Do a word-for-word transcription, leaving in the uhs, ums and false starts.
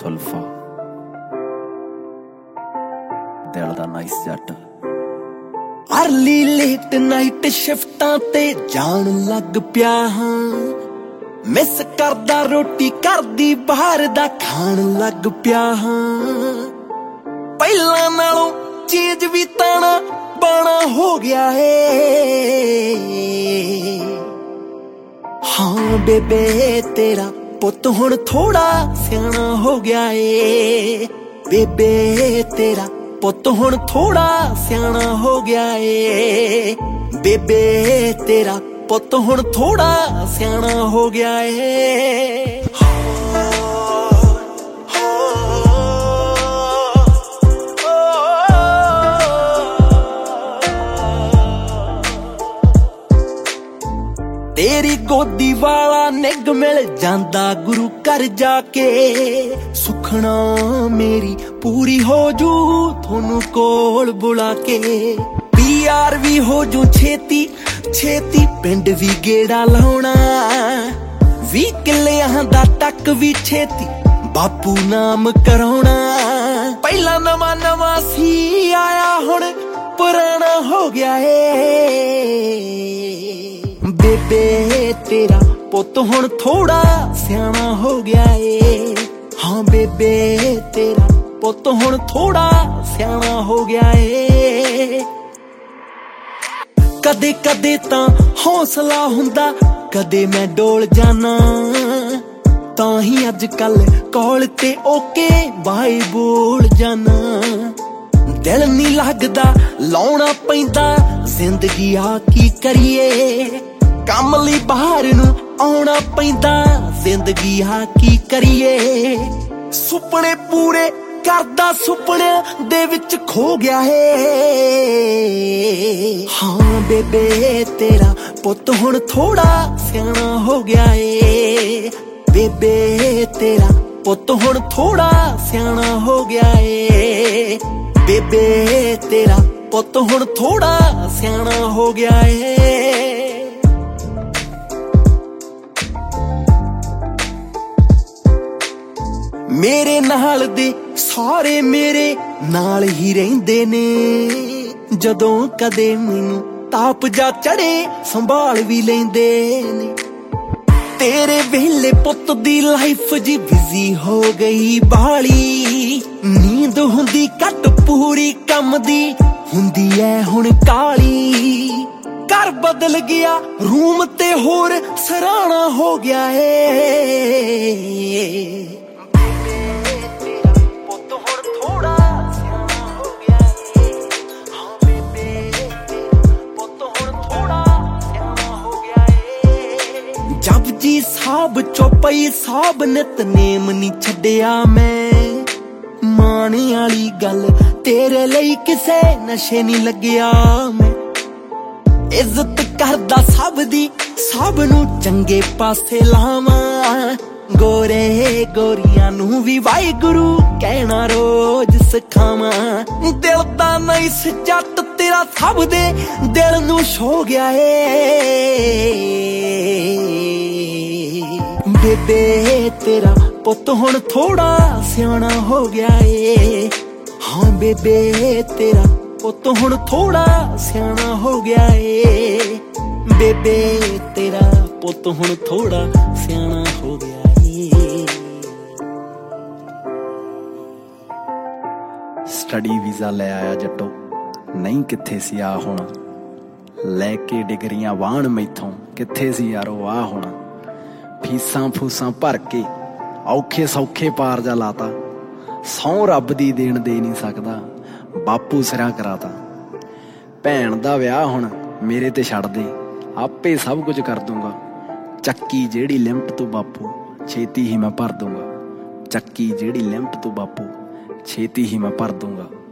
ਸੁਲਫਾ ਦਿਲ ਦਾ ਨਾਈਸ ਜੱਟ। ਅਰਲੀ ਲੇਟ ਨਾਈਟ ਸ਼ਿਫਟਾਂ ਤੇ ਜਾਣ ਲੱਗ ਪਿਆ ਹਾਂ, ਮਿਸ ਕਰਦਾ ਰੋਟੀ ਕਰਦੀ ਬਾਹਰ ਦਾ ਖਾਣ ਲੱਗ ਪਿਆ ਹਾਂ। ਪਹਿਲਾਂ ਨਾਲੋਂ ਚੀਜ਼ ਵੀ ਤਾਣਾ ਬਾਣਾ ਹੋ ਗਿਆ ਏ। ਹਾਂ ਬੇਬੇ ਤੇਰਾ ਪੁੱਤ ਹੁਣ ਥੋੜਾ ਸਿਆਣਾ ਹੋ ਗਿਆ ਏ। ਬੇਬੇ ਤੇਰਾ ਪੁੱਤ ਹੁਣ ਥੋੜਾ ਸਿਆਣਾ ਹੋ ਗਿਆ ਏ। ਬੇਬੇ ਤੇਰਾ ਪੁੱਤ ਹੁਣ ਥੋੜਾ ਸਿਆਣਾ ਹੋ ਗਿਆ ਏ। ਤੇਰੀ ਗੋਦੀ ਵਾਲਾ ਨਿੱਘ ਮਿਲ ਜਾਂਦਾ ਗੁਰੂ ਘਰ ਜਾ ਕੇ, ਸੁਖਣਾ ਮੇਰੀ ਪੂਰੀ ਹੋ ਜੂ ਤੁਹਾਨੂੰ ਕੋਲ ਬੁਲਾ ਕੇ। ਪੀ ਆਰ ਵੀ ਹੋ ਜੂ ਛੇਤੀ ਛੇਤੀ, ਪਿੰਡ ਵੀ ਗੇੜਾ ਲਾਉਣਾ, ਵੀਹ ਕਿੱਲਿਆਂ ਦਾ ਟੱਕ ਵੀ ਛੇਤੀ ਬਾਪੂ ਨਾਮ ਕਰਾਉਣਾ। ਪਹਿਲਾਂ ਨਵਾਂ ਨਵਾਂ ਸੀ ਆਇਆ ਹੁਣ ਪੁਰਾਣਾ ਹੋ ਗਿਆ ਏ। ਬੇਬੇ ਤੇਰਾ ਪੁੱਤ ਹੁਣ ਥੋੜਾ ਸਿਆਣਾ ਹੋ ਗਿਆ ਏ। ਹਾਂ ਬੇਬੇ ਤੇਰਾ ਪੁੱਤ ਹੁਣ ਥੋੜਾ ਸਿਆਣਾ ਹੋ ਗਿਆ ਏ। ਕਦੇ ਕਦੇ ਤਾਂ ਹੌਸਲਾ ਹੁੰਦਾ, ਕਦੇ ਮੈਂ ਡੋਲ ਜਾਣਾ, ਤਾਂ ਹੀ ਅੱਜ ਕੱਲ ਕਾਲ ਤੇ ਓਕੇ ਬਾਈ ਬੋਲ ਜਾਣਾ। ਦਿਲ ਨੀ ਲੱਗਦਾ ਲਾਉਣਾ ਪੈਂਦਾ ਜ਼ਿੰਦਗੀ ਆ ਕੀ ਕਰੀਏ, ਕੰਮ ਲਈ ਬਾਹਰ ਨੂੰ ਆਉਣਾ ਪੈਂਦਾ ਜ਼ਿੰਦਗੀ ਆ ਕੀ ਕਰੀਏ। ਸੁਪਨੇ ਪੂਰੇ ਕਰਦਾ ਸੁਪਨਿਆਂ ਦੇ ਵਿੱਚ ਖੋ ਗਿਆ ਏ। ਹਾਂ ਬੇਬੇ ਤੇਰਾ ਪੁੱਤ ਹੁਣ ਥੋੜਾ ਸਿਆਣਾ ਹੋ ਗਿਆ ਏ। ਬੇਬੇ ਤੇਰਾ ਪੁੱਤ ਹੁਣ ਥੋੜਾ ਸਿਆਣਾ ਹੋ ਗਿਆ ਏ। ਬੇਬੇ ਤੇਰਾ ਪੁੱਤ ਹੁਣ ਥੋੜਾ ਸਿਆਣਾ ਹੋ ਗਿਆ ਏ। ਮੇਰੇ ਨਾਲ ਦੇ ਸਾਰੇ ਮੇਰੇ ਨਾਲ ਹੀ ਰਹਿੰਦੇ ਨੇ, ਜਦੋਂ ਕਦੇ ਮੈਨੂੰ ਤਾਪ ਜਾ ਚੜੇ ਸੰਭਾਲ ਵੀ ਲੈਂਦੇ ਨੇ। ਤੇਰੇ ਵੇਲੇ ਪੁੱਤ ਦੀ ਲਾਈਫ ਜੀ ਬਿਜ਼ੀ ਹੋ ਗਈ ਬਾਲੀ, ਨੀਂਦ ਹੁੰਦੀ ਘੱਟ ਪੂਰੀ ਕੰਮ ਦੀ ਹੁੰਦੀ ਐ ਹੁਣ ਕਾਲੀ। ਘਰ ਬਦਲ ਗਿਆ ਰੂਮ ਤੇ ਹੋਰ ਸਰਾਣਾ ਹੋ ਗਿਆ ਏ। ਜਪਜੀ ਸਾਹਿਬ ਚੌਪਈ ਸਾਹਿਬ ਨਿਤਨੇਮ ਨੀ ਛੱਡਿਆ ਮੈਂ, ਮਾਣ ਵਾਲੀ ਗੱਲ ਤੇਰੇ ਲਈ ਕਿਸੇ ਨਸ਼ੇ ਨੀ ਲੱਗਿਆ ਮੈਂ। ਇੱਜ਼ਤ ਕਰਦਾ ਸਭ ਦੀ ਸਭ ਨੂੰ ਚੰਗੇ ਪਾਸੇ ਲਾਵਾਂ, ਗੋਰੇ ਗੋਰੀਆਂ ਨੂੰ ਵੀ ਵਾਹਿਗੁਰੂ ਕਹਿਣਾ ਰੋਜ਼ ਸਿਖਾਵਾਂ। ਦਿਲ ਦਾ ਨਾਈਸ ਜੱਟ ਤੇਰਾ ਸਭ ਦੇ ਦਿਲ ਨੂੰ ਛੋ ਗਿਆ ਏ। ਬੇਬੇ ਤੇਰਾ ਪੁੱਤ ਹੁਣ ਥੋੜਾ ਸਿਆਣਾ ਹੋ ਗਿਆ ਏ। ਹਾਂ ਬੇਬੇ ਤੇਰਾ ਪੁੱਤ ਹੁਣ ਥੋੜਾ ਸਿਆਣਾ ਹੋ ਗਿਆ ਏ। ਬੇਬੇ ਤੇਰਾ ਪੁੱਤ ਹੁਣ ਥੋੜਾ ਸਿਆਣਾ ਹੋ ਗਿਆ ਏ। ਸਟੱਡੀ ਵੀਜ਼ਾ ਲੈ ਆਇਆ ਜੱਟੋ, ਨਹੀਂ ਕਿੱਥੇ ਸੀ ਆ ਹੁਣ, ਲੈ ਕੇ ਡਿਗਰੀਆਂ ਵਾਹਣ ਮੈਥੋਂ ਕਿੱਥੇ ਸੀ ਯਾਰੋ ਆ ਹੁਣ। ਫੀਸਾਂ ਫੂਸਾਂ ਭਰ ਕੇ ਔਖੇ ਸੌਖੇ ਪਾਰ ਜਾ ਲਾਤਾ, ਸਹੁੰ ਰੱਬ ਦੀ ਦੇਣ ਦੇ ਨਹੀਂ ਸਕਦਾ ਬਾਪੂ ਸਿਰਾਂ ਕਰਾਤਾ। ਭੈਣ ਦਾ ਵਿਆਹ ਹੁਣ ਮੇਰੇ ਤੇ ਛੱਡ ਦੇ, ਆਪੇ ਸਭ ਕੁਝ ਕਰ ਦੂੰਗਾ। ਚੱਕੀ ਜਿਹੜੀ ਲਿਮਟ ਤੋਂ ਬਾਪੂ ਛੇਤੀ ਹੀ ਮੈਂ ਭਰ ਦੂੰਗਾ, ਚੱਕੀ ਜਿਹੜੀ ਲਿਮਟ ਤੋਂ ਬਾਪੂ ਛੇਤੀ ਹੀ ਮੈਂ ਭਰ ਦੂੰਗਾ।